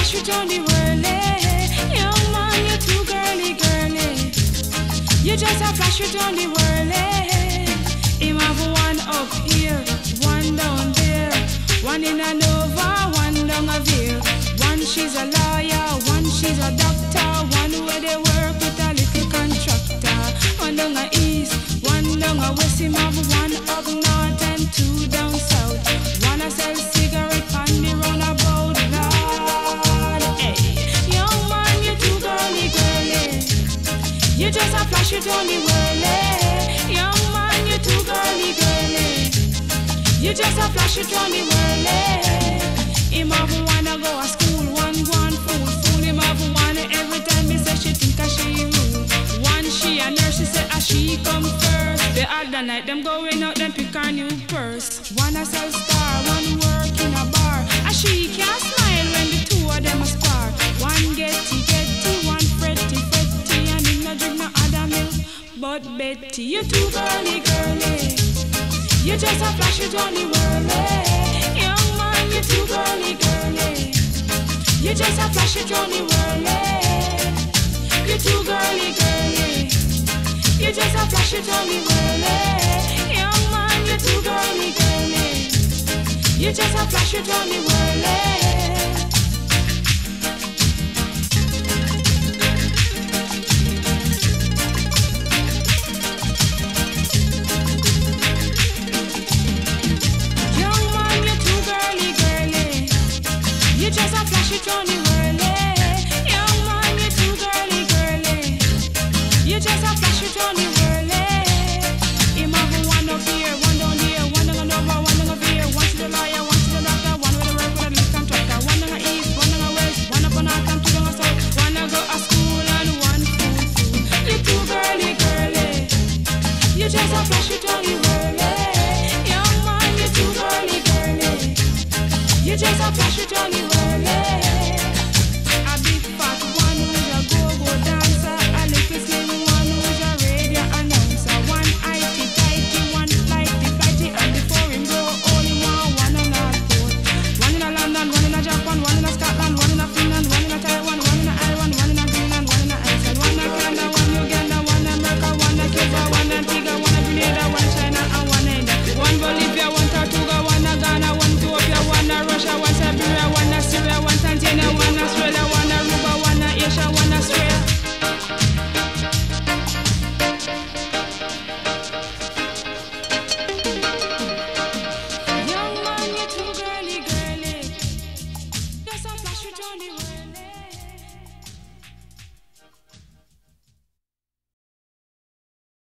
flash it on the world, eh. Young man, you're too girly, girly. You just a flash it on the world, eh. Him have one up here, one down there, one in a Nova, one down a Veer. One she's a lawyer, one she's a doctor, one where they work with a little contractor. One down a east, one down a west. Him have one up north and two down south. One a sell cigarette on the roundabout, Lord. Hey, young man, you too girly, girly. You just a flash it on the world, eh. Young man, you too girly, girly. You just a flash it on the world, eh. Him have wanna go to school, one go on fool. Him have one every time he say she think she rude. One she a nurse, she say she come first. The other night them going out, them pick her new purse. One a sell star, one work in a bar. She can't smile when the two of them a spar. One getty, one fretty, and him no drink no other milk but Betty. You too girly, girly. You just a flash it on the world, eh. Young man, you too girly, girly. You just a flash it on the world, eh. You too girly, girly. You just a flash it on the world, eh. Young man, you too girly, girly. You just a flash it on the world, eh. You just a flash it on the world, eh. Young man, you too girly, girly. You just a flash it on the world, eh. Him have one up here, one down here, one down over, one down over here. One to the lawyer, one to the doctor, one with the work with a little contractor. One down the east, one down the west, one up on north and two down the south. One a go to school and one fool. You too girly, girly. You just a flash it on the world, eh. Young man, you too girly, girly. You just a flash it on the world, eh. A big fat one who's a go-go dancer, a little slim one who's a radio announcer. One IT-tighty, one flighty, and before him grow old, he want one on a boat. One in a London, one in a Japan, one in a Scotland, one in a Finland, one in a Taiwan, one in a Ireland, one in a Greenland, one in a Iceland, one in Canada, one Uganda, one America, one in Cuba, one in Antigua, one in Grenada, one in China, and one in India. One Bolivia, one Tortuga, one in Ghana, one Ethiopia, one in Russia, one Siberia, one in Syria, one Tanzania, one Australia, one Aruba, one Asia, one Australia. Young man, you're too girly, girly. Just a flash it on the world.